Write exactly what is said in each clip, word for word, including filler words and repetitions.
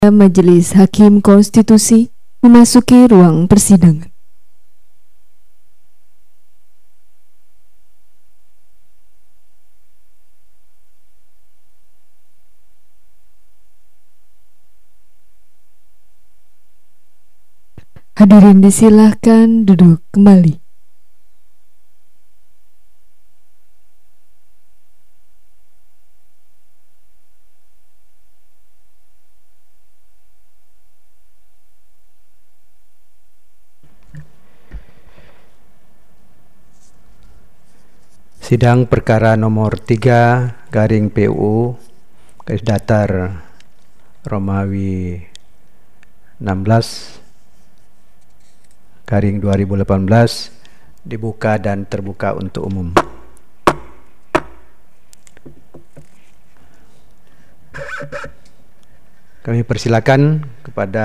Majelis Hakim Konstitusi memasuki ruang persidangan. Hadirin disilahkan duduk kembali. Sidang perkara nomor tiga garing P U garis datar Romawi enam belas garing dua ribu delapan belas dibuka dan terbuka untuk umum. Kami persilakan kepada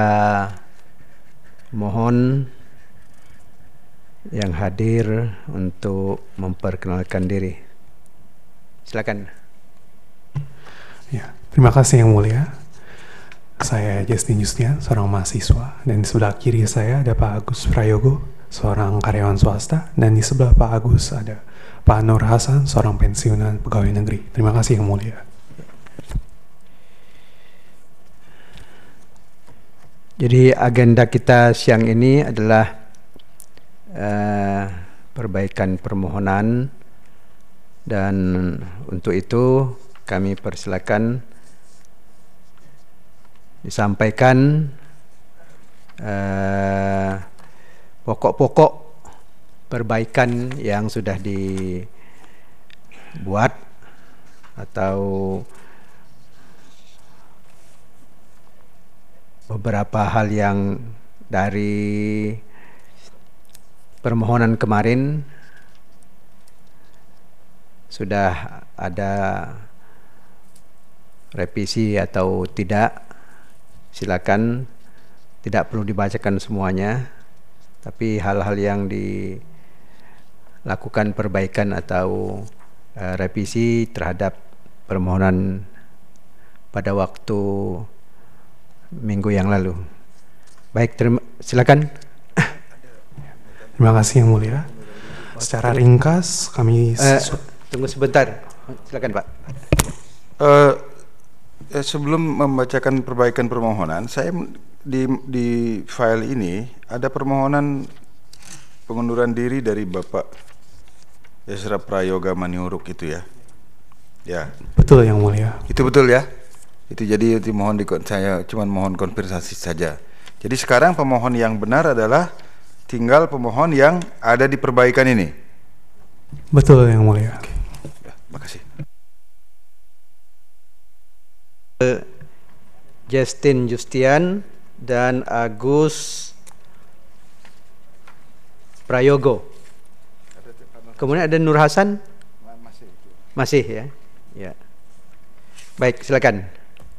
mohon yang hadir untuk memperkenalkan diri. Silakan. Ya, terima kasih Yang Mulia. Saya Justin Justian, seorang mahasiswa, dan di sebelah kiri saya ada Pak Agus Prayogo, seorang karyawan swasta, dan di sebelah Pak Agus ada Pak Nur Hasan, seorang pensiunan pegawai negeri. Terima kasih Yang Mulia. Jadi agenda kita siang ini adalah Uh, perbaikan permohonan, dan untuk itu kami persilakan disampaikan uh, pokok-pokok perbaikan yang sudah dibuat atau beberapa hal yang dari permohonan kemarin sudah ada revisi atau tidak. Silakan, tidak perlu dibacakan semuanya, tapi hal-hal yang dilakukan perbaikan atau uh, revisi terhadap permohonan pada waktu minggu yang lalu. Baik, terima, silakan. Terima kasih Yang Mulia. Secara ringkas kami uh, tunggu sebentar, silakan Pak. Uh, eh, sebelum membacakan perbaikan permohonan, saya di di file ini ada permohonan pengunduran diri dari Bapak Yesra Prayoga Maniuruk itu ya. Ya. Betul Yang Mulia. Itu betul ya. Itu jadi itu mohon di, saya cuma mohon konfirmasi saja. Jadi sekarang pemohon yang benar adalah tinggal pemohon yang ada di perbaikan ini. Betul Yang Mulia. Oke. Ya, makasih. Justin Justian dan Agus Prayogo. Kemudian ada Nur Hasan. Masih. Masih ya. Ya. Baik, silakan.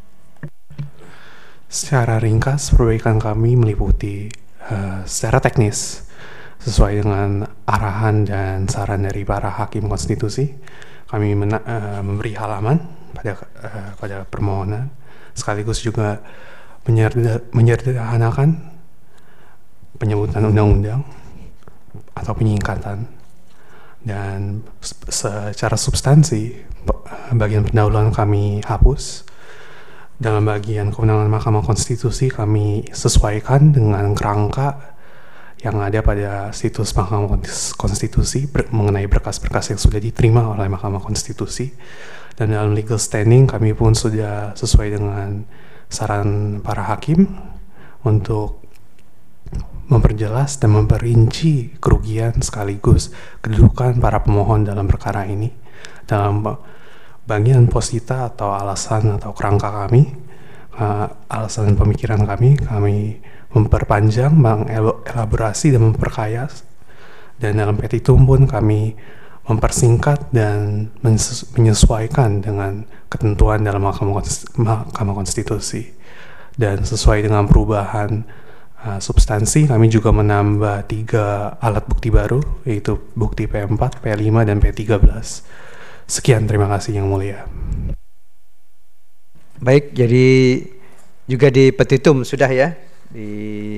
Secara ringkas perbaikan kami meliputi Uh, secara teknis sesuai dengan arahan dan saran dari para hakim konstitusi, kami mena- uh, memberi halaman pada uh, pada permohonan, sekaligus juga menyerda- menyederhanakan penyebutan undang-undang atau penyingkatan, dan secara substansi bagian pendahuluan kami hapus. Dalam bagian kewenangan Mahkamah Konstitusi kami sesuaikan dengan kerangka yang ada pada situs Mahkamah Konstitusi ber- mengenai berkas-berkas yang sudah diterima oleh Mahkamah Konstitusi, dan dalam legal standing kami pun sudah sesuai dengan saran para hakim untuk memperjelas dan memperinci kerugian sekaligus kedudukan para pemohon dalam perkara ini. Dalam bagian posita atau alasan atau kerangka kami, uh, alasan pemikiran kami, kami memperpanjang, mengelaborasi dan memperkaya, dan dalam petitum pun kami mempersingkat dan menyesuaikan dengan ketentuan dalam Mahkamah Konstitusi. Dan sesuai dengan perubahan uh, substansi, kami juga menambah tiga alat bukti baru, yaitu bukti P empat, P lima, dan P tiga belas. Sekian, terima kasih Yang Mulia. Baik, jadi juga di petitum sudah ya, di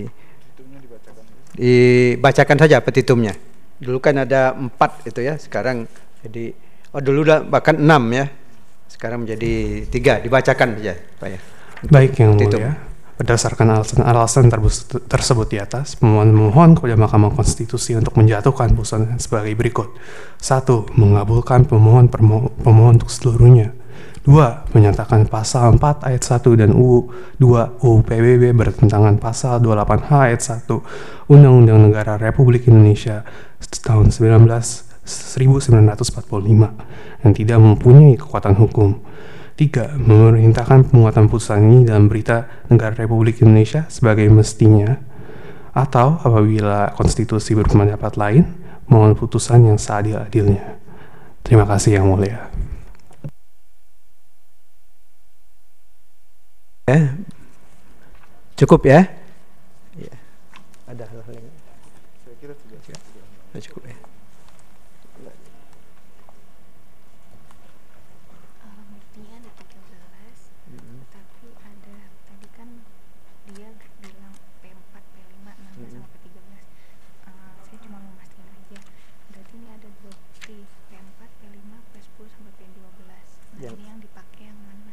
dibacakan saja petitumnya. Dulu kan ada empat itu ya, sekarang jadi oh dulu udah bahkan enam ya, sekarang menjadi tiga, dibacakan saja Pak ya. Baik yang Petitum. mulia, berdasarkan alasan-alasan tersebut di atas, pemohon memohon kepada Mahkamah Konstitusi untuk menjatuhkan putusan sebagai berikut. Satu, mengabulkan pemohon pemohon untuk seluruhnya. Dua, menyatakan pasal empat ayat satu dan U dua U U P B B bertentangan pasal dua puluh delapan H ayat satu Undang-Undang Negara Republik Indonesia tahun seribu sembilan ratus empat puluh lima dan tidak mempunyai kekuatan hukum. Tiga, memerintahkan penguatan putusan ini dalam berita negara Republik Indonesia sebagai mestinya, atau apabila konstitusi berpendapat lain, mohon putusan yang seadil-adilnya. Terima kasih yang mulia. Ya. Cukup ya? Ya. Ada hal-hal yang Saya kira sudah ya, cukup ya. Buktinya ada tiga belas, Hmm. tapi ada tadi kan dia bilang P empat, P lima, enam belas sama P tiga belas. Uh, saya cuma mau mastiin aja. Berarti ini ada dua bukti, P empat, P lima, P sepuluh sampai P dua belas. Nah, Yang- ini yang dipakai yang mana?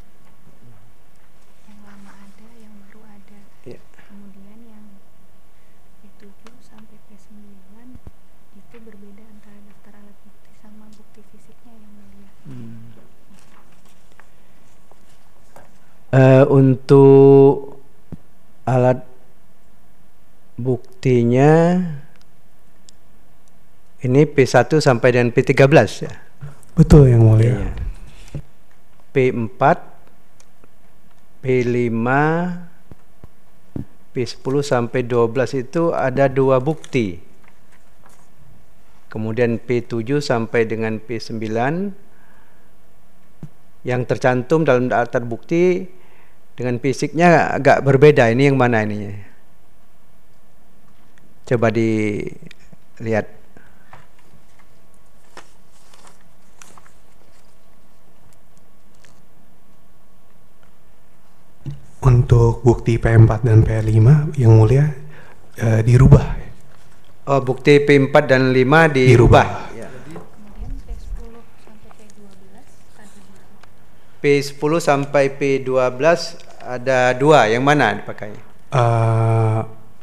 Yang lama ada, yang baru ada. Ya. Kemudian yang P tujuh sampai P sembilan itu berbeda antara daftar alat bukti sama bukti fisiknya yang mulia. Hmm. Eh, untuk alat buktinya ini P satu sampai dengan P tiga belas ya. Betul yang mulia. Iya. P empat, P lima, P sepuluh sampai dua belas itu ada dua bukti. Kemudian P tujuh sampai dengan P sembilan yang tercantum dalam daftar bukti dengan fisiknya agak berbeda. Ini yang mana ini? Coba dilihat. Untuk bukti P empat dan P lima yang mulia eh, dirubah. Oh, bukti P empat dan lima dirubah. Dirubah. Ya. Kemudian P sepuluh sampai P dua belas ada dua. P sepuluh sampai P dua belas ada dua. Yang mana dipakai? Eh,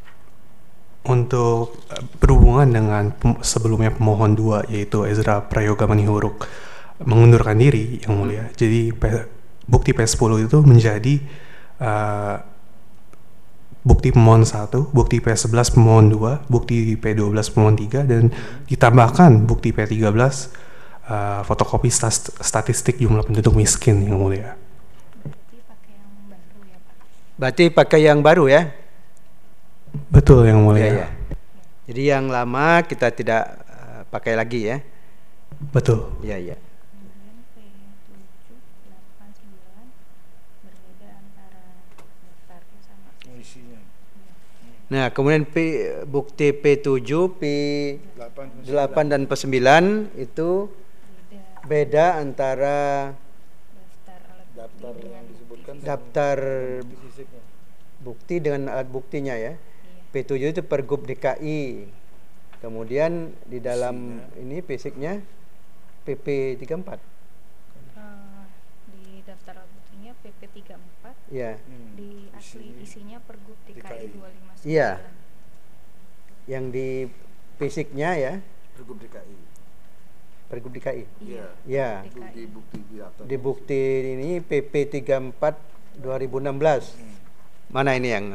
untuk eh, berhubungan dengan pem- sebelumnya pemohon dua yaitu Ezra Prayoga Manihuruk mengundurkan diri yang mulia. Jadi P- bukti P sepuluh itu menjadi eh, bukti pemohon satu, bukti P sebelas pemohon dua, bukti P dua belas pemohon tiga, dan ditambahkan bukti P tiga belas uh, fotokopi stas- statistik jumlah penduduk miskin yang mulia. Berarti pakai yang baru ya Pak? Berarti pakai yang baru ya? Betul yang mulia. Ya, ya. Jadi yang lama kita tidak uh, pakai lagi ya? Betul. Ya, ya. Kemudian P tujuh, delapan, sembilan berbeda antara daftarnya sama isinya. Nah, kemudian P, bukti P tujuh, P delapan dan P sembilan itu beda beda antara daftar alat Daftar bukti yang dengan disebutkan bukti. daftar fisiknya. bukti dengan alat buktinya ya. Iya. P tujuh itu Pergub D K I. Kemudian di dalam ini fisiknya P P tiga puluh empat. Eh, di daftar alat buktinya P P tiga puluh empat, Ya. di asli isinya Pergub D K I dua lima sembilan. Iya. Yang di fisiknya ya, Pergub D K I. Pergub D K I. Iya. Ya. D K I. Bukti-bukti di atas. Di bukti ini P P tiga puluh empat dua ribu enam belas. Mana ini yang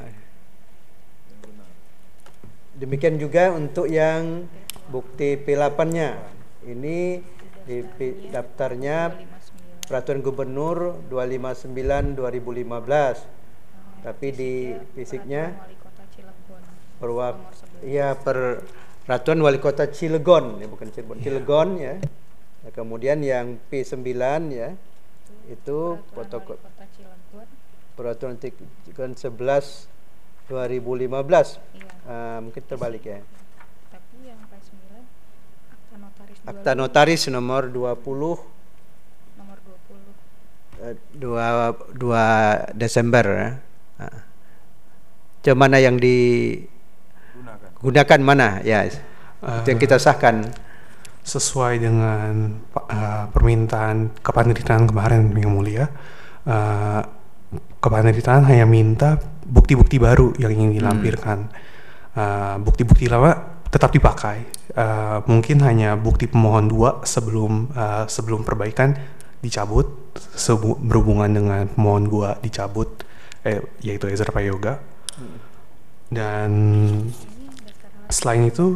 demikian juga untuk yang bukti P delapan-nya. Ini di P- daftarnya Peraturan Gubernur dua ratus lima puluh sembilan dua ribu lima belas. Tapi di fisiknya Wali Kota Cilegon. perwak Nomor sebelas. iya Peraturan Wali Kota Cilegon, ya bukan Cirebon, Cilegon ya. Nah, kemudian yang P sembilan ya itu Peraturan protokol Wali Kota Cilegon. Peraturan Cilegon sebelas dua ribu lima belas. Iya. Ah, mungkin terbalik ya. Tapi yang P sembilan akta notaris Akta dua puluh, notaris nomor dua puluh nomor dua puluh. eh, dua, dua Desember ya. Coba mana yang digunakan mana ya, Uh, itu yang kita sahkan. Sesuai dengan uh, permintaan kepanitiaan kemarin yang mulia, uh, kepanitiaan hanya minta bukti-bukti baru yang ingin dilampirkan. Uh, bukti-bukti lama tetap dipakai. Uh, mungkin hanya bukti pemohon dua sebelum uh, sebelum perbaikan dicabut, sebu- berhubungan dengan pemohon dua dicabut, eh, yaitu Ezra Prayoga. Dan selain itu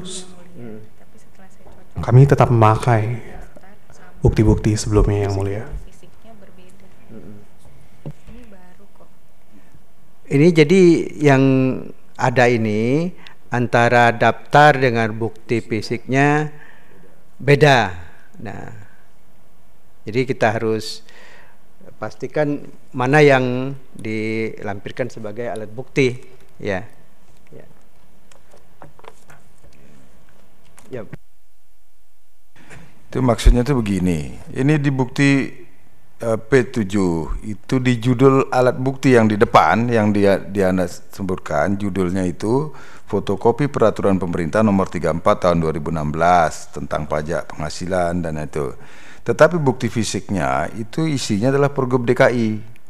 kami tetap memakai bukti-bukti sebelumnya yang mulia. Ini jadi yang ada ini antara daftar dengan bukti fisiknya beda. Nah, jadi kita harus pastikan mana yang dilampirkan sebagai alat bukti, ya. Ya. Ya. Itu maksudnya tuh begini. Ini di bukti uh, P tujuh itu di judul alat bukti yang di depan yang dia dia Anda sebutkan, judulnya itu fotokopi peraturan pemerintah nomor tiga puluh empat tahun dua ribu enam belas tentang pajak penghasilan dan itu. Tetapi bukti fisiknya itu isinya adalah Pergub D K I.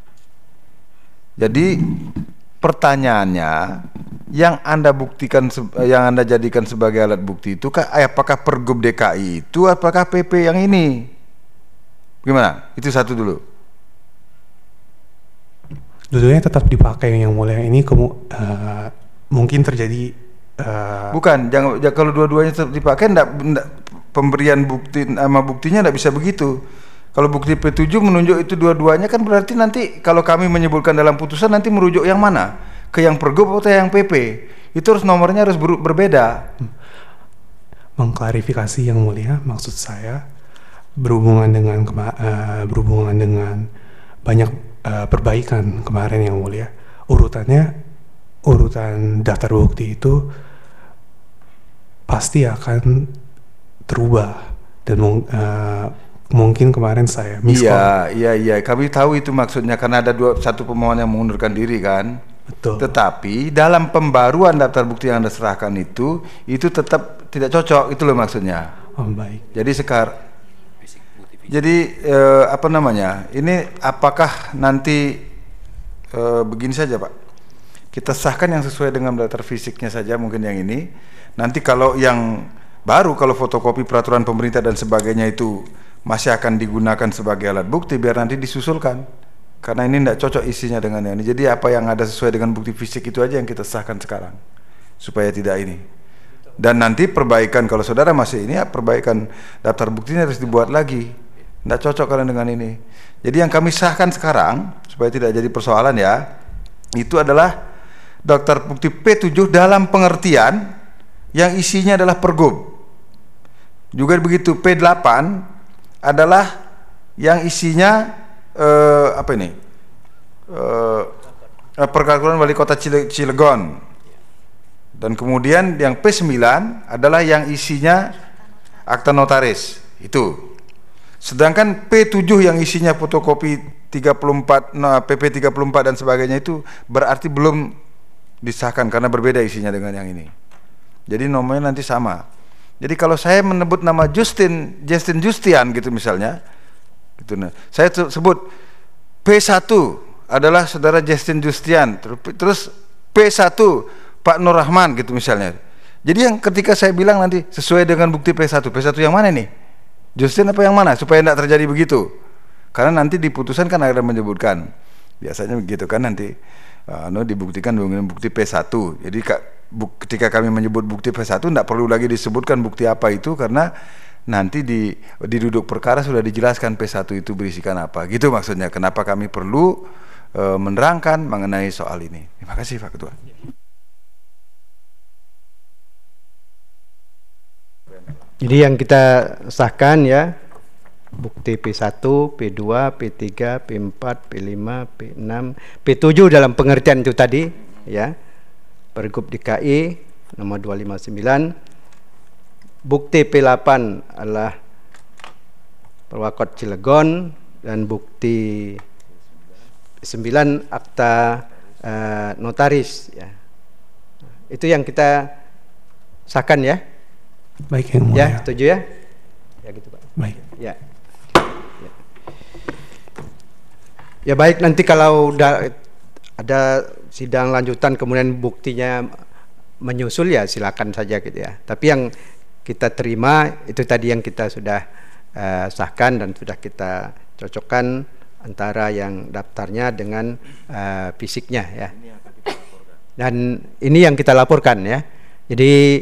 Jadi pertanyaannya, yang Anda buktikan, yang Anda jadikan sebagai alat bukti itu apakah Pergub D K I itu, apakah P P yang ini? Gimana? Itu satu dulu. Dulunya tetap dipakai yang mulia. Ini kemu, uh, mungkin terjadi uh, bukan, jangan, jangan kalau dua-duanya tetap dipakai, enggak, enggak, pemberian bukti sama buktinya enggak bisa begitu. Kalau bukti P tujuh menunjuk itu dua-duanya, kan berarti nanti kalau kami menyebutkan dalam putusan nanti merujuk yang mana? Ke yang Pergub atau yang P P? Itu harus nomornya harus ber berbeda. Mengklarifikasi yang mulia, maksud saya berhubungan dengan uh, berhubungan dengan banyak uh, perbaikan kemarin yang mulia. Urutannya, urutan daftar bukti itu pasti akan terubah dan uh, mungkin kemarin saya miskon. Iya, iya, iya. Kami tahu itu maksudnya karena ada dua satu pemohon yang mengundurkan diri kan. Betul. Tetapi dalam pembaruan daftar bukti yang Anda serahkan itu, itu tetap tidak cocok, itu loh maksudnya. Oh, baik. Jadi sekarang, jadi eh, apa namanya? Ini apakah nanti eh, begini saja Pak? Kita sahkan yang sesuai dengan daftar fisiknya saja mungkin yang ini. Nanti kalau yang baru, kalau fotokopi peraturan pemerintah dan sebagainya itu masih akan digunakan sebagai alat bukti, biar nanti disusulkan karena ini tidak cocok isinya dengan yang ini. Jadi apa yang ada sesuai dengan bukti fisik itu aja yang kita sahkan sekarang supaya tidak ini. Dan nanti perbaikan, kalau saudara masih ini ya, perbaikan daftar buktinya harus dibuat lagi, tidak cocok karena dengan ini. Jadi yang kami sahkan sekarang supaya tidak jadi persoalan ya, itu adalah daftar bukti P tujuh dalam pengertian yang isinya adalah Pergub. Juga begitu P delapan adalah yang isinya eh, apa ini eh, perkalkulan wali kota Cile Cilegon, dan kemudian yang P sembilan adalah yang isinya akta notaris itu. Sedangkan P tujuh yang isinya fotokopi tiga puluh empat, nah, P P tiga puluh empat dan sebagainya itu berarti belum disahkan karena berbeda isinya dengan yang ini. Jadi nomornya nanti sama. Jadi kalau saya menyebut nama Justin, Justin Justian gitu misalnya, gitu nah. Saya sebut P satu adalah saudara Justin Justian, terus P satu Pak Nur Rahman gitu misalnya. Jadi yang ketika saya bilang nanti sesuai dengan bukti P satu, P satu yang mana nih? Justin apa yang mana? Supaya tidak terjadi begitu. Karena nanti di putusan kan ada menyebutkan. Biasanya begitu kan nanti uh, no, dibuktikan dengan bukti P satu. Jadi kak ketika kami menyebut bukti P satu tidak perlu lagi disebutkan bukti apa itu, karena nanti di di duduk perkara sudah dijelaskan P satu itu berisikan apa. Gitu maksudnya kenapa kami perlu e, menerangkan mengenai soal ini. Terima kasih Pak Ketua. Jadi yang kita sahkan ya, bukti P satu, P dua, P tiga, P empat, P lima, P enam, P tujuh dalam pengertian itu tadi ya. Pergub D K I nomor dua lima sembilan, bukti P delapan adalah Perwakot Cilegon, dan bukti sembilan akta uh, notaris ya. Itu yang kita sahkan ya. Baik yang mulia. Ya, setuju ya? Ya gitu Pak. Baik. Ya. Ya, ya baik, nanti kalau udah ada sidang lanjutan kemudian buktinya menyusul ya silakan saja gitu ya. Tapi yang kita terima itu tadi yang kita sudah uh, sahkan dan sudah kita cocokkan antara yang daftarnya dengan uh, fisiknya ya. Dan ini yang kita laporkan ya. Jadi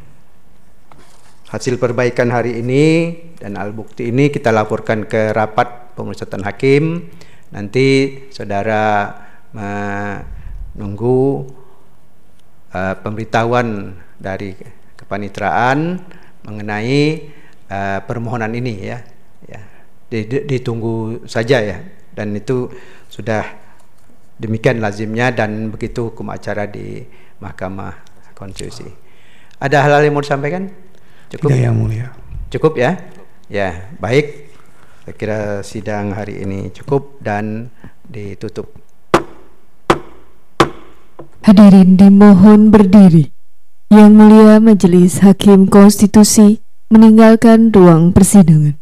hasil perbaikan hari ini dan alat bukti ini kita laporkan ke rapat pemusatan hakim. Nanti saudara menunggu uh, pemberitahuan dari kepanitraan mengenai uh, permohonan ini ya. Ya. Ditunggu saja ya. Dan itu sudah demikian lazimnya dan begitu hukum acara di Mahkamah Konstitusi. Ada hal-hal yang mau disampaikan? Cukup? Tidak yang mulia. Cukup ya? Ya, baik. Saya kira sidang hari ini cukup dan ditutup. Hadirin dimohon berdiri. Yang mulia Majelis Hakim Konstitusi meninggalkan ruang persidangan.